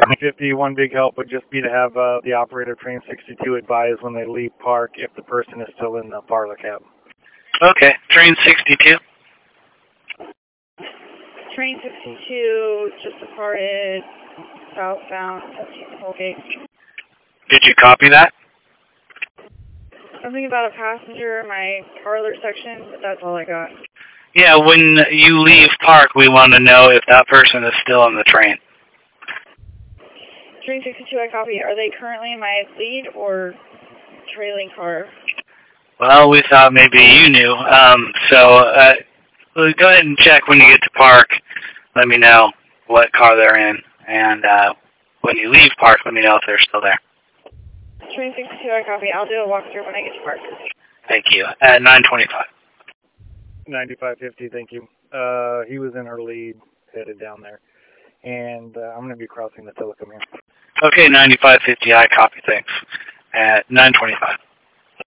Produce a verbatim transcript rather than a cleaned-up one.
nine fifty, one big help would just be to have uh, the operator of train sixty-two advise when they leave park if the person is still in the parlor cab. Okay, train sixty-two. Train sixty-two just departed southbound Tollgate. Did you copy that? Something about a passenger in my parlor section, but that's all I got. Yeah, when you leave park, we want to know if that person is still on the train. Train sixty-two, I copy. Are they currently in my lead or trailing car? Well, we thought maybe you knew. Um, so uh, go ahead and check when you get to park. Let me know what car they're in. And uh, when you leave park, let me know if they're still there. Train sixty-two, I copy. I'll do a walkthrough when I get to park. Thank you. At nine twenty-five. ninety-five fifty, thank you. Uh, he was in her lead, headed down there. And uh, I'm going to be crossing the telecom here. Okay, ninety-five fifty, I copy, thanks. At nine twenty-five.